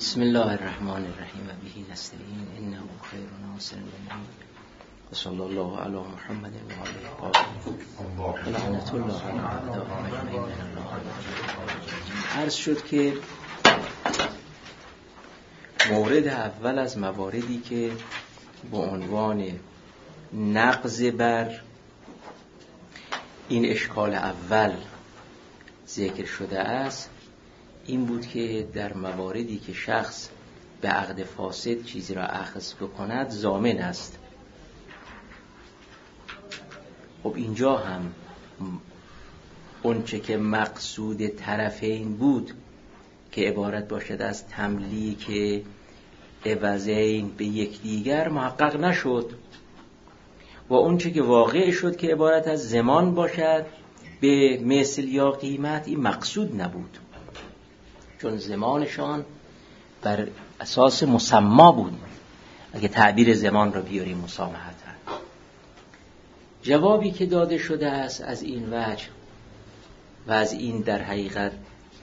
بسم الله الرحمن الرحیم و به نستعین انه خیر ناصر و صلی الله علی محمد و آله الطاهرین و لعنت الله علی اعدائهم اجمعین. عرض شد که مورد اول از مواردی که با عنوان نقض بر این اشکال اول ذکر شده است این بود که در مواردی که شخص به عقد فاسد چیزی را اخذ بکند ضامن است. خب اینجا هم اونچه که مقصود طرفین بود که عبارت باشد از تملیک عوضین به یکدیگر محقق نشد و اونچه که واقع شد که عبارت از زمان باشد به مثل یا قیمت این مقصود نبود، چون زمانشان بر اساس مسما بود. اگه تعبیر زمان را بیاریم مسامحت. جوابی که داده شده است از این وجه و از این در حقیقت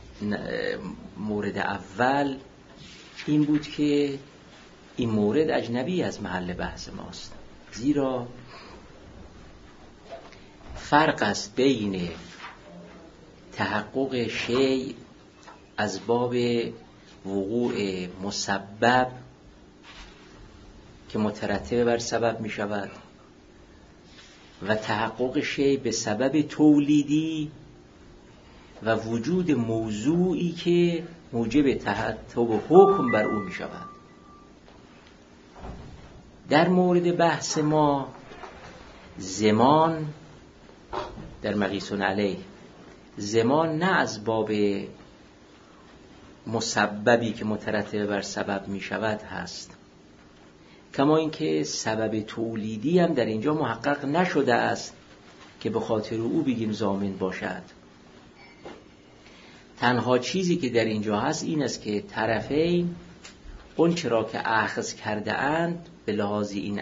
مورد اول این بود که این مورد اجنبی از محل بحث ماست، زیرا فرق است بین تحقق شیء از باب وقوع مسبب که مترتب بر سبب می شود و تحقق شیء به سبب تولیدی و وجود موضوعی که موجب تحتب حکم بر او می شود. در مورد بحث ما زمان در مقیس علیه زمان نه از باب مسببی که مترتب بر سبب می شود هست، کما اینکه سبب تولیدی هم در اینجا محقق نشده است که به خاطر او بگیم ضامن باشد. تنها چیزی که در اینجا هست این است که طرفین اون چرا که اخذ کرده اند به لحاظ این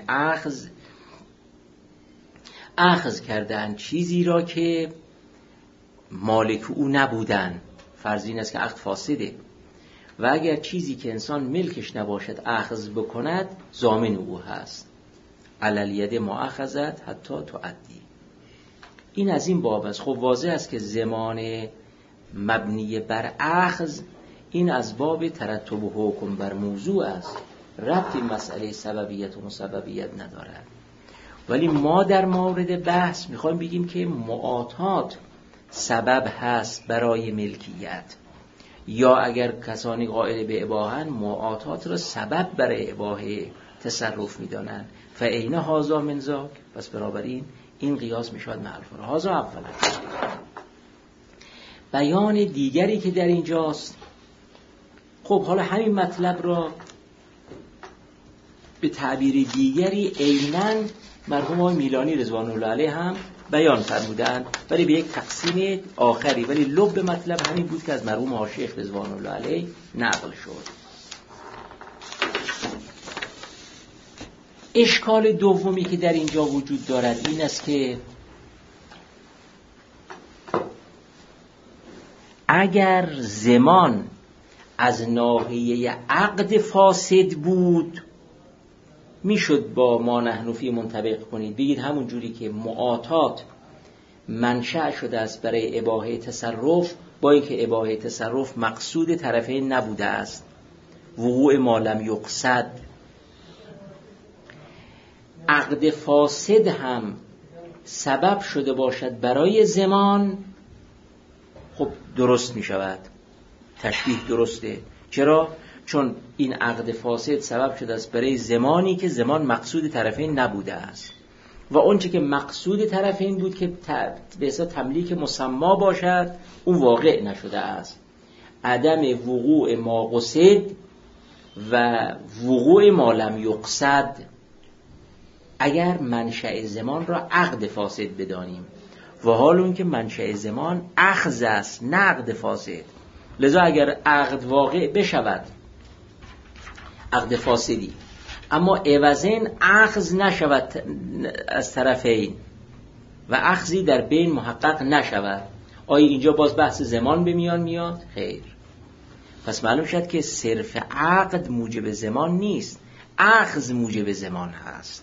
اخذ کرده اند چیزی را که مالک او نبودن. فرض این است که عقد فاسده و اگر چیزی که انسان ملکش نباشد اخذ بکند ضامن او هست. علل ید ما اخذت حتی تؤدی. این از این باب است. خب واضح است که زمان مبنی بر اخذ این از باب ترتب و حکم بر موضوع است، ربطی مسئله سببیت و مسببیت ندارد. ولی ما در مورد بحث میخوایم بگیم که معاطات سبب هست برای ملکیت، یا اگر کسانی قائل به اباحن معاطات را سبب برای اباحه تصرف میدانند. فعین هازا من ذاک، پس بنابراین این قیاس میشود محل فرا. هازا اولا. بیان دیگری که در اینجاست، خب حالا همین مطلب را به تعبیر دیگری عیناً مرحوم آقای میلانی رضوان الله علیه هم بیان فرمودند، ولی به یک تقسیم آخری، ولی لب مطلب همین بود که از مرحوم آقای شیخ رضوان الله علیه نقل شد. اشکال دومی که در اینجا وجود دارد این است که اگر زمان از ناحیه عقد فاسد بود میشد با ما نحنفی منطبق کنید، بگید همون جوری که معاطات منشأ شده است برای اباحه تصرف، با اینکه اباحه تصرف مقصود طرفین نبوده است، وقوع ما لم یقصد، عقد فاسد هم سبب شده باشد برای زمان، خب درست می شود، تشبیه درسته. چرا؟ چون این عقد فاسد سبب شده است برای زمانی که زمان مقصود طرفین نبوده است و اونچه که مقصود طرفین بود که به حساب تملیک مسما باشد اون واقع نشده است. عدم وقوع ما قصد و وقوع ما لم یقصد، اگر منشأ زمان را عقد فاسد بدانیم و حال اون که منشأ زمان اخذ است نه عقد فاسد، لذا اگر عقد واقع بشود عقد فاسدی اما عوضین اخذ نشود از طرفین و اخذی در بین محقق نشود، آیا اینجا باز بحث زمان به میان میاد؟ خیر. پس معلوم شد که صرف عقد موجب زمان نیست، اخذ موجب زمان هست.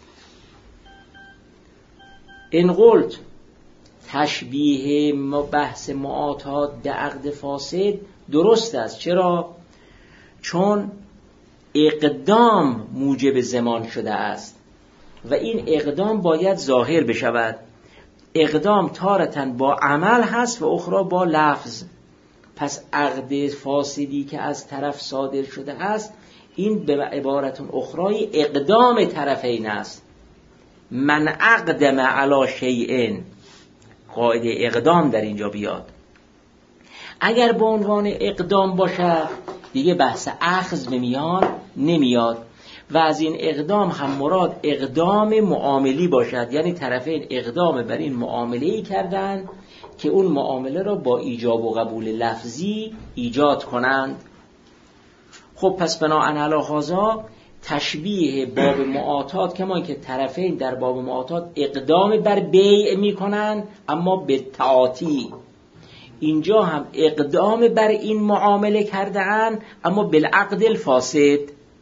ان قلت تشبیه بحث معاطات به عقد فاسد درست است. چرا؟ چون اقدام موجب زمان شده است و این اقدام باید ظاهر بشود. اقدام تارتاً با عمل هست و اخرى با لفظ. پس عقد فاسدی که از طرف صادر شده است، این به عبارت اخرى اقدام طرفین است. من اقدم علی شیء، قاعده اقدام در اینجا بیاد. اگر به عنوان اقدام باشد دیگه بحث اخذ به میان نمیاد و از این اقدام هم مراد اقدام معاملی باشد، یعنی طرفین اقدام بر این معامله‌ای کردند که اون معامله را با ایجاب و قبول لفظی ایجاد کنند. خب پس بناء علی هذا تشبیه باب معاطات کما که طرفین در باب معاطات اقدام بر بیع میکنند اما به تعاطی، اینجا هم اقدام بر این معامله کرده اند اما بالعقد الفاسد.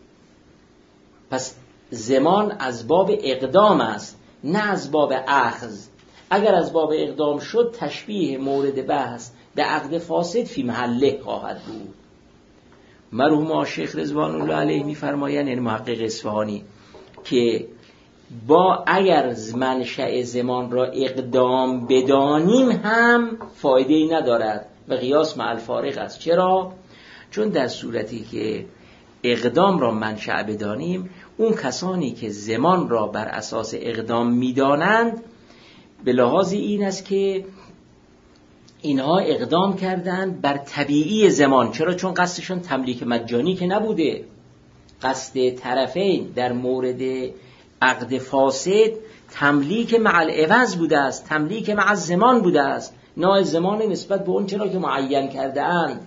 پس زمان از باب اقدام است نه از باب اخذ. اگر از باب اقدام شد تشبیه مورد بحث به عقد فاسد فی محله خواهد بود. مرحوم شیخ رضوان الله علیه می‌فرمایند، یعنی محقق اصفهانی، که با اگر منشأ زمان را اقدام بدانیم هم فایده‌ای ندارد و قیاس مع الفارق است. چرا؟ چون در صورتی که اقدام را منشأ بدانیم، اون کسانی که زمان را بر اساس اقدام می‌دانند به لحاظ این است که اینها اقدام کردند بر طبیعی زمان. چرا؟ چون قصدشون تملیک مجانی که نبوده. قصد طرفین در مورد عقد فاسد تملیک مع العوض بوده است، تملیک مع الزمان بوده است، نه زمان نسبت به اون چرا که معین کرده اند.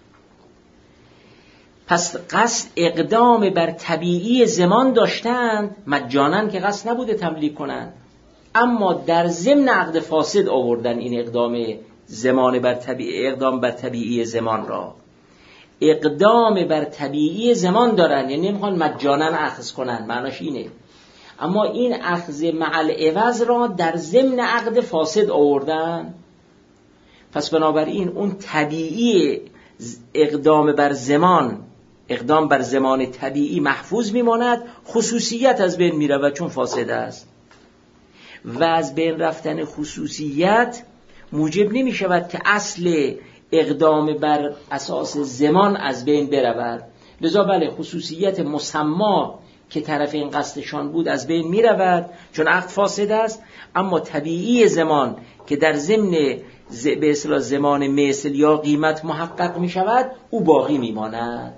پس قصد اقدام بر طبیعی زمان داشتند، مجانن که قصد نبوده تملیک کنند، اما در ضمن عقد فاسد آوردن این اقدام زمان بر طبیعی، اقدام بر طبیعی زمان را. اقدام بر طبیعی زمان دارن، یعنی نمیخوان مجانا اخذ کنن، معناش اینه. اما این اخذ مع العوض را در ضمن عقد فاسد آوردن. پس بنابراین اون طبیعی اقدام بر زمان، اقدام بر زمان طبیعی محفوظ میماند، خصوصیت از بین میرود چون فاسد است. و از بین رفتن خصوصیت موجب نمی شود که اصل اقدام بر اساس زمان از بین برود. لذا بله، خصوصیت مسما که طرفین قصدشان بود از بین می رود چون عقد فاسد است، اما طبیعی زمان که در ضمن به اصطلاح زمان مثل یا قیمت محقق می شود او باقی می ماند.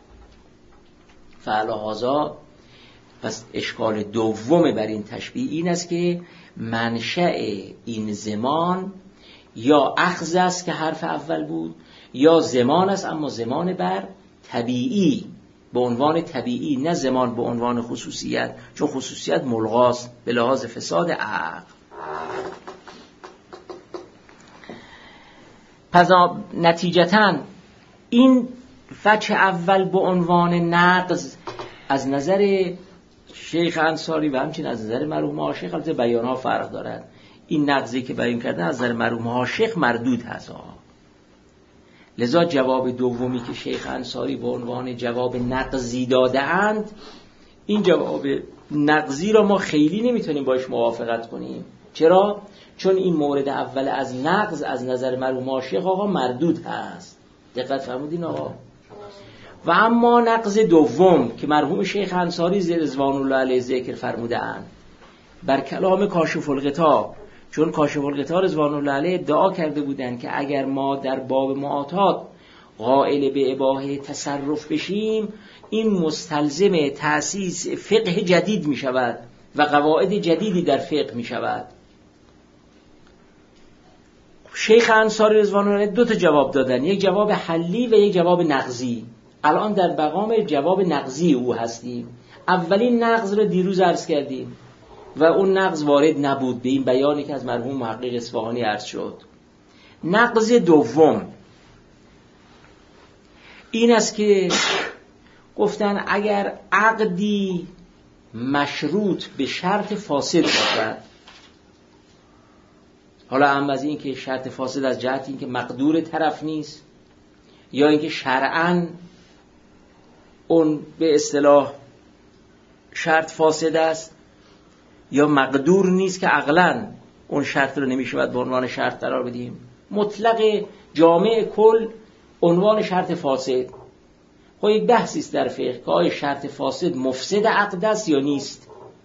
فعلا پس اشکال دوم بر این تشبیه این است که منشأ این زمان یا اخذ است که حرف اول بود، یا زمان است اما زمان بر طبیعی به عنوان طبیعی، نه زمان به عنوان خصوصیت، چون خصوصیت ملغاست به لحاظ فساد عقل. پس نتیجتاً این وجه اول به عنوان نقض از نظر شیخ انصاری و همچنین از نظر مرحوم عاشق، البته بیان‌ها فرق دارد. این نقضی که بیان کردن از نظر مرحوم عاشق مردود هست. لذا جواب دومی که شیخ انصاری به عنوان جواب نقضی داده اند، این جواب نقضی را ما خیلی نمیتونیم باش موافقت کنیم. چرا؟ چون این مورد اول از نقض از نظر مرحوم عاشق آقا مردود هست. دقت فرمودین آقا؟ و اما نقض دوم که مرحوم شیخ انصاری رضوان الله علیه ذکر فرموده اند بر کلام کاشف الغطا، چون کاشف الغطا رضوان الله علیه ادعا کرده بودند که اگر ما در باب معاطات قائل به اباحه تصرف بشیم، این مستلزم تأسیس فقه جدید می شود و قواعد جدیدی در فقه می شود. شیخ انصاری رضوان الله علیه دو تا جواب دادن، یک جواب حلی و یک جواب نقضی. الان در مقام جواب نقضی او هستیم. اولین نقض رو دیروز عرض کردیم و اون نقض وارد نبود به این بیانی که از مرحوم محقق اصفهانی عرض شد. نقض دوم، این است که گفتن اگر عقدی مشروط به شرط فاسد باشد، حالا هم از این که شرط فاسد از جهت این که مقدور طرف نیست، یا اینکه شرعاً اون به اصطلاح شرط فاسد است، یا مقدور نیست که عقلاً اون شرط رو نمیشود به عنوان شرط قرار بدیم، مطلق جامع کل عنوان شرط فاسد. خب یک بحثی است در فقه که آیا شرط فاسد مفسد عقد است یا نیست.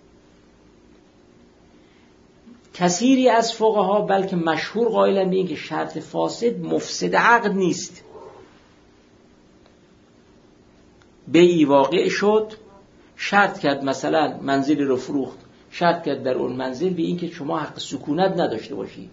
کثیری از فقها بلکه مشهور قائلند به این که شرط فاسد مفسد عقد نیست. بیعی واقع شد، شرط کرد مثلا منزل رو فروخت، شرط کرد در اون منزل به این که شما حق سکونت نداشته باشی،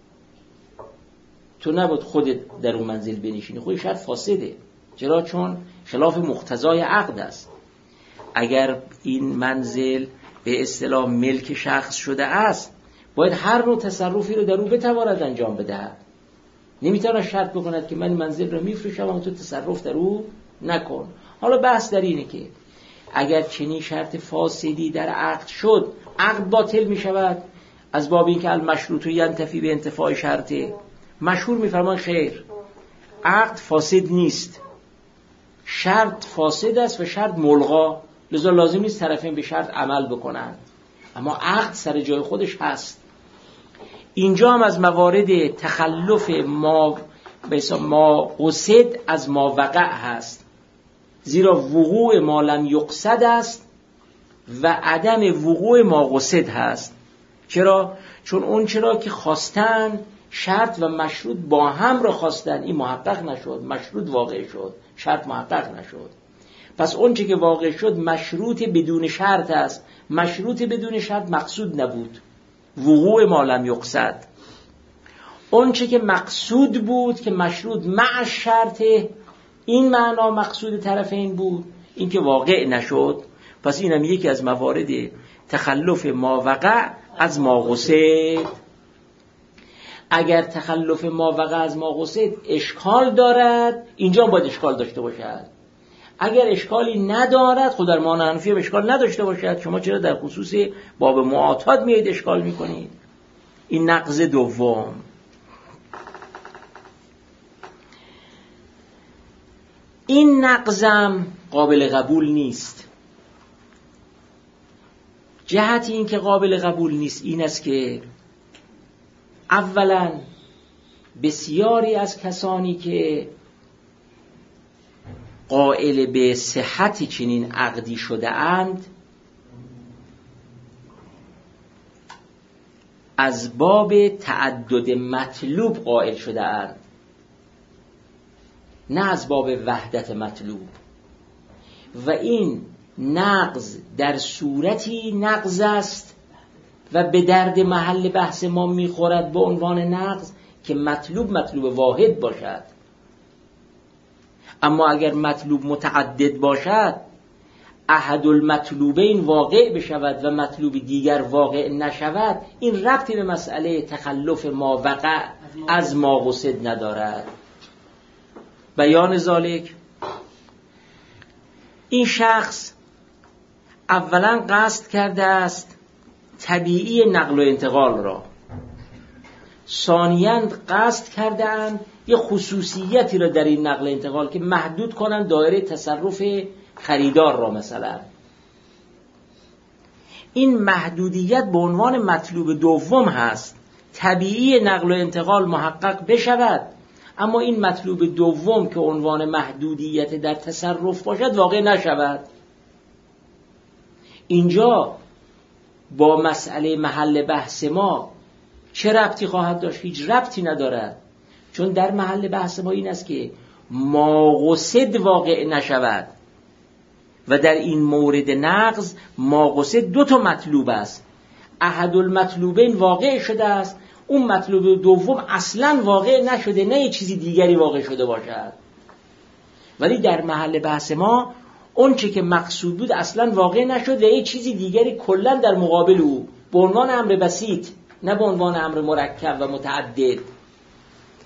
تو نباید خودت در اون منزل بنشینی، خود شرط فاسده. چرا؟ چون خلاف مقتضای عقد است. اگر این منزل به اصطلاح ملک شخص شده است، باید هر نوع تصرفی رو در او بتواند انجام بدهد. نمیتونه شرط بکند که من منزل رو میفروشم و تو تصرف در او نکن. حالا بحث در اینه که اگر چنین شرط فاسدی در عقد شد، عقد باطل میشود از باب اینکه المشروط ینتفی به انتفاع شرطه. مشهور میفرمان خیر، عقد فاسد نیست، شرط فاسد است و شرط ملغا، لذا لازم نیست طرفین به شرط عمل بکنند، اما عقد سر جای خودش هست. اینجا هم از موارد تخلف ما قصد از ما وقع هست، زیرا وقوع ما لم یقصد است و عدم وقوع ما قصد هست. چرا؟ چون اون چرا که خواستن شرط و مشروط با هم را خواستن، این محقق نشد، مشروط واقع شد، شرط محقق نشد. پس اون چه که واقع شد مشروط بدون شرط است، مشروط بدون شرط مقصود نبود، وقوع ما لم یقصد. اون چه که مقصود بود که مشروط مع شرط، این معنا مقصود طرفین بود، این که واقع نشد. پس اینم یکی از موارد تخلف ما وقع از ما قصد. اگر تخلف ما وقع از ما قصد اشکال دارد، اینجا باید اشکال داشته باشد. اگر اشکالی ندارد، خود در معنی حنفی هم اشکال نداشته باشد، شما چرا در خصوص باب معاطات میید اشکال میکنید؟ این نقض دوم. این نقضم قابل قبول نیست. جهت این که قابل قبول نیست این است که اولا بسیاری از کسانی که قائل به صحت چنین عقدی شده اند، از باب تعدد مطلوب قائل شده اند، نه از باب وحدت مطلوب. و این نقض در صورتی نقض است و به درد محل بحث ما میخورد به عنوان نقض که مطلوب واحد باشد. اما اگر مطلوب متعدد باشد، احد المطلوبین واقع بشود و مطلوب دیگر واقع نشود، این ربطی به مسئله تخلف ما وقع از ما قصد ندارد. بیان ذالک، این شخص اولا قصد کرده است طبیعی نقل و انتقال را، ثانیاً قصد کردند یه خصوصیتی را در این نقل و انتقال که محدود کنند دایره تصرف خریدار را. مثلا این محدودیت به عنوان مطلوب دوم هست، طبیعی نقل و انتقال محقق بشود، اما این مطلوب دوم که عنوان محدودیت در تصرف باشد واقع نشود. اینجا با مسئله محل بحث ما چه ربطی خواهد داشت؟ هیچ ربطی ندارد، چون در محل بحث ما این است که ما قصد واقع نشود و در این مورد نقض ما قصد دو تا مطلوب است، احد المطلوبین واقع شده است، اون مطلوب دوم اصلا واقع نشده، نه یه چیزی دیگری واقع شده باشد. ولی در محل بحث ما اون چه که مقصود بود اصلا واقع نشد و یه چیزی دیگری کلا در مقابل او به عنوان امر بسیط، نه به عنوان امر مرکب و متعدد.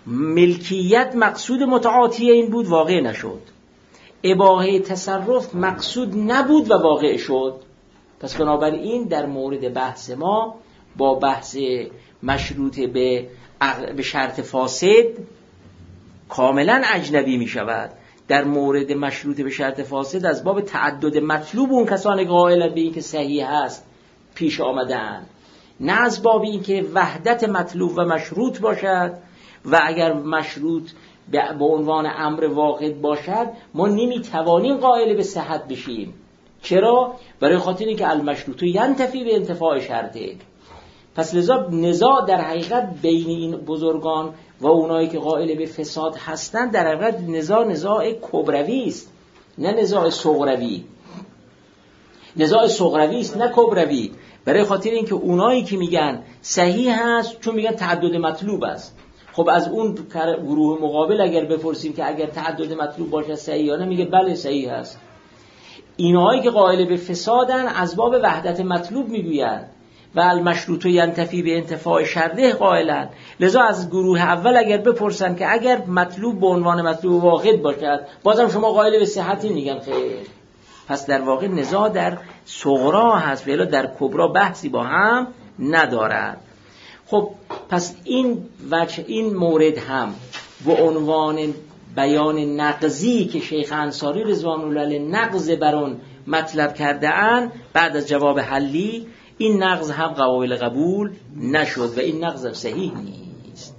ملکیت مقصود متعاطی این بود، واقع نشد. اباحه تصرف مقصود نبود و واقع شد. پس بنابراین در مورد بحث ما با بحث مشروط به شرط فاسد کاملا اجنبی می شود. در مورد مشروط به شرط فاسد از باب تعدد مطلوب اون کسان قائل به این که صحیح هست پیش آمدن، نه از باب این که وحدت مطلوب و مشروط باشد. و اگر مشروط به عنوان امر واحد باشد ما نمیتوانیم قائل به صحت بشیم. چرا؟ برای خاطر اینکه المشروط ینتفی به انتفاع شرطه. پس لذا نزاع در حقیقت بین این بزرگان و اونایی که قائل به فساد هستند در حقیقت نزاع کبروی است، نه نزاع صغروی. نزاع صغروی است نه کبروی. برای خاطر اینکه اونایی که میگن صحیح هست چون میگن تعدد مطلوب است. خب از اون گروه مقابل اگر بپرسیم که اگر تعدد مطلوب باشه صحیح یا نه، میگه بله صحیح هست. اینهایی که قائل به فسادن از باب وحدت مطلوب میگویند و المشروط ینتفی به انتفاع شرطه قائلن. لذا از گروه اول اگر بپرسن که اگر مطلوب به عنوان مطلوب واحد باشد بازم شما قائل به صحتی، میگن خیر. پس در واقع نزاع در صغرا هست ولی در کبرا بحثی با هم ندارد. خب پس این مورد هم به عنوان بیان نقضی که شیخ انصاری رضوان الله علیه نقض بر آن مطلب کرده اند، بعد از جواب حلی این نقض هم قابل قبول نشد و این نقض هم صحیح نیست.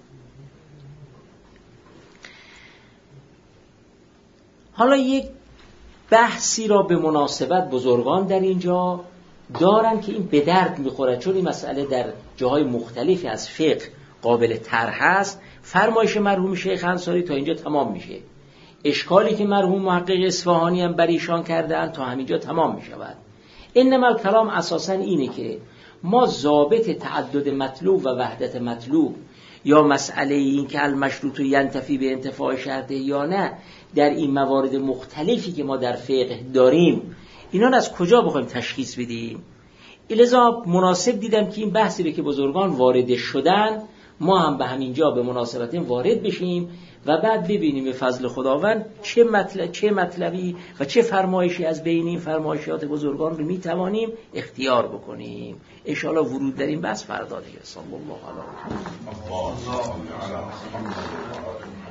حالا یک بحثی را به مناسبت بزرگان در اینجا دارن که این به درد میخوره، چون این مسئله در جاهای مختلفی از فقه قابل طرح است. فرمایش مرحوم شیخ انصاری تا اینجا تمام میشه. اشکالی که مرحوم محقق اصفهانی هم بر ایشان کردن تا همینجا تمام میشود. انما الکلام اساساً اینه که ما ضابط تعدد مطلوب و وحدت مطلوب یا مسئله این که المشروط ینتفی به انتفاع شرطه یا نه در این موارد مختلفی که ما در فقه داریم اینا رو از کجا بخوایم تشخیص بدیم؟ لذا مناسب دیدم که این بحثی رو که بزرگان وارد شدن ما هم به همینجا به مناسبت وارد بشیم و بعد ببینیم به فضل خداوند چه مطلبی و چه فرمایشی از بین این فرمایشات بزرگان رو میتوانیم اختیار بکنیم. ان شاء الله ورود در این بحث فردا دیگه. صلی الله علیه و آله.